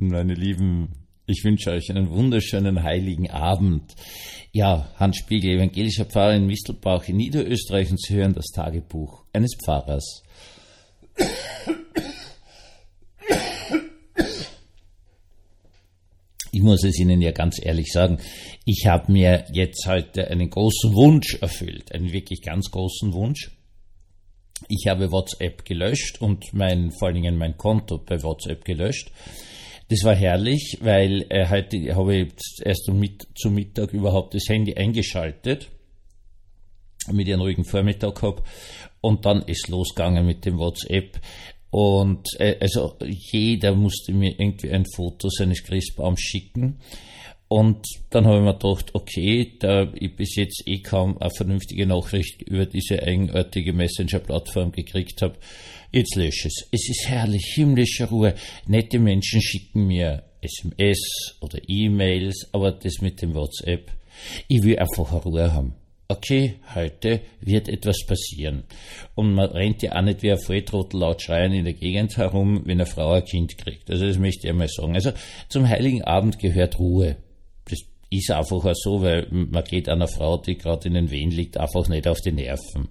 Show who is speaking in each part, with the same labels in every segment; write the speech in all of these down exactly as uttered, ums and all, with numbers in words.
Speaker 1: meine Lieben. Ich wünsche euch einen wunderschönen heiligen Abend. Ja, Hans Spiegel, evangelischer Pfarrer in Mistelbach in Niederösterreich, und Sie hören das Tagebuch eines Pfarrers. Ich muss es Ihnen ja ganz ehrlich sagen, ich habe mir jetzt heute einen großen Wunsch erfüllt, einen wirklich ganz großen Wunsch. Ich habe WhatsApp gelöscht und mein, vor allen Dingen mein Konto bei WhatsApp gelöscht. Das war herrlich, weil äh, heute habe ich erst um mit, zum Mittag überhaupt das Handy eingeschaltet, damit ich einen ruhigen Vormittag habe, und dann ist losgegangen mit dem WhatsApp. Und äh, also jeder musste mir irgendwie ein Foto seines Christbaums schicken. Und dann habe ich mir gedacht, okay, da ich bis jetzt eh kaum eine vernünftige Nachricht über diese eigenartige Messenger-Plattform gekriegt habe, jetzt lösche es. Es ist herrlich, himmlische Ruhe. Nette Menschen schicken mir S M S oder E-Mails, aber das mit dem WhatsApp, ich will einfach eine Ruhe haben. Okay, heute wird etwas passieren. Und man rennt ja auch nicht wie ein Volltrottel laut schreien in der Gegend herum, wenn eine Frau ein Kind kriegt. Also das möchte ich einmal sagen. Also zum Heiligen Abend gehört Ruhe. Das ist einfach auch so, weil man geht einer Frau, die gerade in den Wehen liegt, einfach nicht auf die Nerven.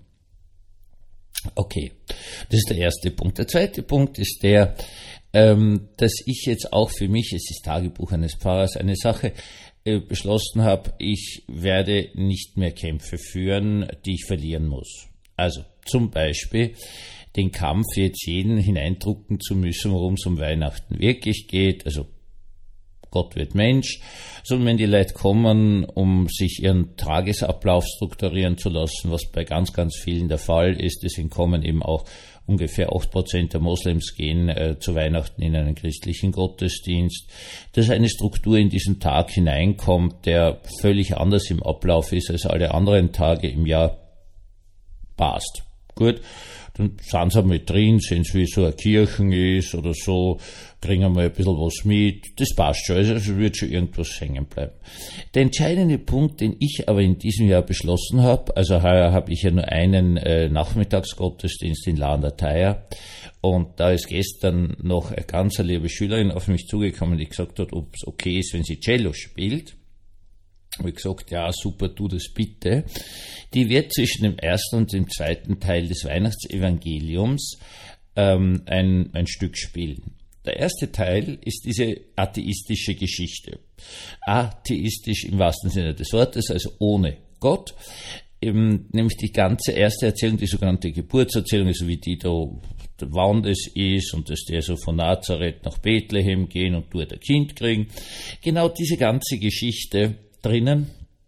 Speaker 1: Okay, das ist der erste Punkt. Der zweite Punkt ist der, ähm, dass ich jetzt auch für mich, es ist Tagebuch eines Pfarrers, eine Sache äh, beschlossen habe, ich werde nicht mehr Kämpfe führen, die ich verlieren muss. Also zum Beispiel den Kampf, jetzt jeden hineindrucken zu müssen, worum es um Weihnachten wirklich geht, also Gott wird Mensch, sondern wenn die Leute kommen, um sich ihren Tagesablauf strukturieren zu lassen, was bei ganz, ganz vielen der Fall ist, deswegen kommen eben auch ungefähr acht Prozent der Moslems gehen äh, zu Weihnachten in einen christlichen Gottesdienst, dass eine Struktur in diesen Tag hineinkommt, der völlig anders im Ablauf ist als alle anderen Tage im Jahr, passt. Gut, dann sind sie mit drin, sehen sie, wie so eine Kirchen ist oder so, kriegen mal ein bisschen was mit, das passt schon, also wird schon irgendwas hängen bleiben. Der entscheidende Punkt, den ich aber in diesem Jahr beschlossen habe, also heuer habe ich ja nur einen äh, Nachmittagsgottesdienst in La an der Thaya, und da ist gestern noch eine ganz liebe Schülerin auf mich zugekommen, die gesagt hat, ob es okay ist, wenn sie Cello spielt. Habe ich gesagt, ja, super, tu das bitte. Die wird zwischen dem ersten und dem zweiten Teil des Weihnachtsevangeliums ähm, ein, ein Stück spielen. Der erste Teil ist diese atheistische Geschichte. Atheistisch im wahrsten Sinne des Wortes, also ohne Gott. Eben, nämlich die ganze erste Erzählung, die sogenannte Geburtserzählung, also wie die da, wann es ist und dass die so von Nazareth nach Bethlehem gehen und dort ein Kind kriegen. Genau diese ganze Geschichte drinnen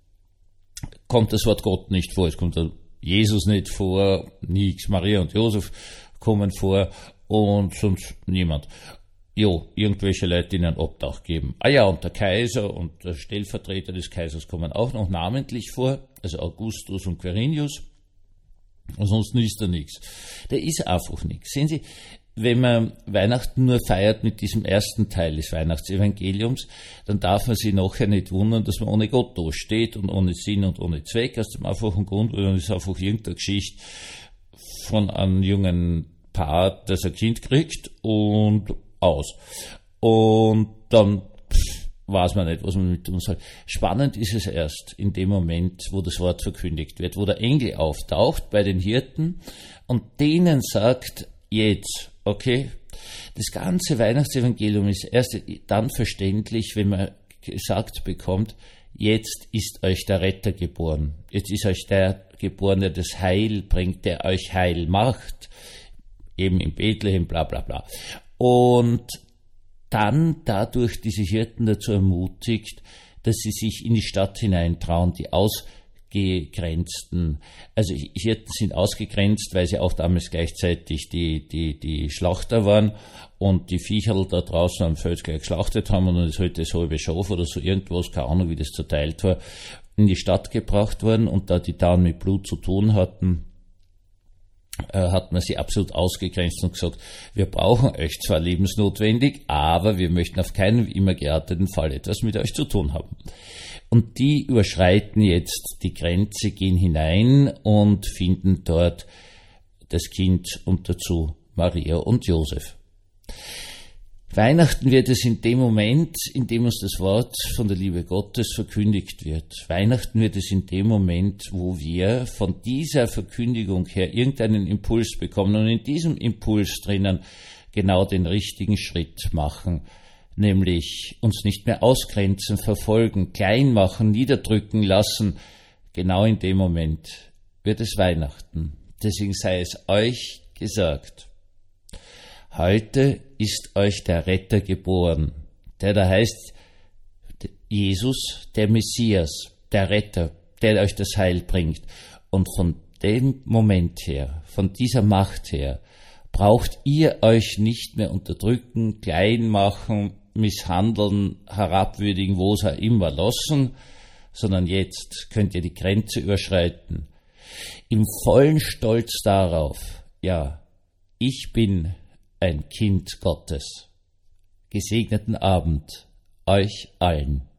Speaker 1: kommt das Wort Gott nicht vor, es kommt Jesus nicht vor, nichts, Maria und Josef kommen vor und sonst niemand. Jo, irgendwelche Leute, die ihnen Obdach geben. Ah ja, und der Kaiser und der Stellvertreter des Kaisers kommen auch noch namentlich vor, also Augustus und Quirinius. Ansonsten ist da nichts. Da ist einfach nichts. Sehen Sie, wenn man Weihnachten nur feiert mit diesem ersten Teil des Weihnachtsevangeliums, dann darf man sich nachher nicht wundern, dass man ohne Gott da steht und ohne Sinn und ohne Zweck, aus dem einfachen Grund, weil dann ist einfach irgendeine Geschichte von einem jungen Paar, das ein Kind kriegt und aus. Und dann pff, weiß man nicht, was man mit tun soll. Spannend ist es erst in dem Moment, wo das Wort verkündigt wird, wo der Engel auftaucht bei den Hirten und denen sagt, jetzt, okay, das ganze Weihnachtsevangelium ist erst dann verständlich, wenn man gesagt bekommt, jetzt ist euch der Retter geboren. Jetzt ist euch der geboren, der das Heil bringt, der euch Heil macht. Eben in Bethlehem, bla bla bla. Und dann dadurch diese Hirten dazu ermutigt, dass sie sich in die Stadt hineintrauen, die ausgegrenzten, also Hirten sind ausgegrenzt, weil sie auch damals gleichzeitig die, die, die Schlachter waren und die Viecherl da draußen am Feld gleich geschlachtet haben und dann ist halt das halbe Schaf oder so irgendwas, keine Ahnung, wie das zerteilt war, in die Stadt gebracht worden, und da die dann mit Blut zu tun hatten, hat man sie absolut ausgegrenzt und gesagt, wir brauchen euch zwar lebensnotwendig, aber wir möchten auf keinen immer gearteten Fall etwas mit euch zu tun haben. Und die überschreiten jetzt die Grenze, gehen hinein und finden dort das Kind und dazu Maria und Josef. Weihnachten wird es in dem Moment, in dem uns das Wort von der Liebe Gottes verkündigt wird. Weihnachten wird es in dem Moment, wo wir von dieser Verkündigung her irgendeinen Impuls bekommen und in diesem Impuls drinnen genau den richtigen Schritt machen, nämlich uns nicht mehr ausgrenzen, verfolgen, klein machen, niederdrücken lassen. Genau in dem Moment wird es Weihnachten. Deswegen sei es euch gesagt: Heute ist euch der Retter geboren, der da heißt Jesus, der Messias, der Retter, der euch das Heil bringt. Und von dem Moment her, von dieser Macht her, braucht ihr euch nicht mehr unterdrücken, klein machen, misshandeln, herabwürdigen, wo es auch immer lassen, sondern jetzt könnt ihr die Grenze überschreiten. Im vollen Stolz darauf, ja, ich bin ein Kind Gottes. Gesegneten Abend euch allen.